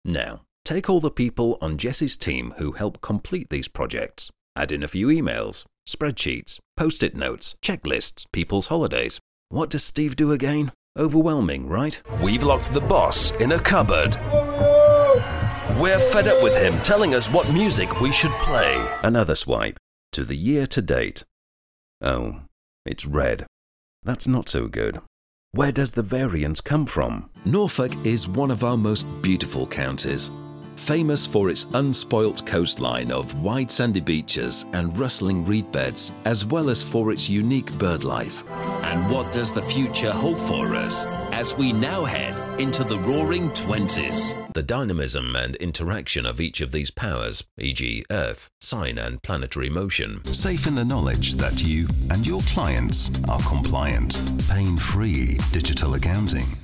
Now, take all the people on Jesse's team who help complete these projects. Add in a few emails, spreadsheets, post-it notes, checklists, people's holidays. What does Steve do again? Overwhelming, right? We've locked the boss in a cupboard. We're fed up with him telling us what music we should play. Another swipe to the year to date. Oh, it's red. That's not so good. Where does the variance come from? Norfolk is one of our most beautiful counties, famous for its unspoilt coastline of wide sandy beaches and rustling reed beds, as well as for its unique bird life. And what does the future hold for us as we now head into the Roaring Twenties? The dynamism and interaction of each of these powers, e.g. Earth, Sign and planetary motion. Safe in the knowledge that you and your clients are compliant. Pain-free digital accounting.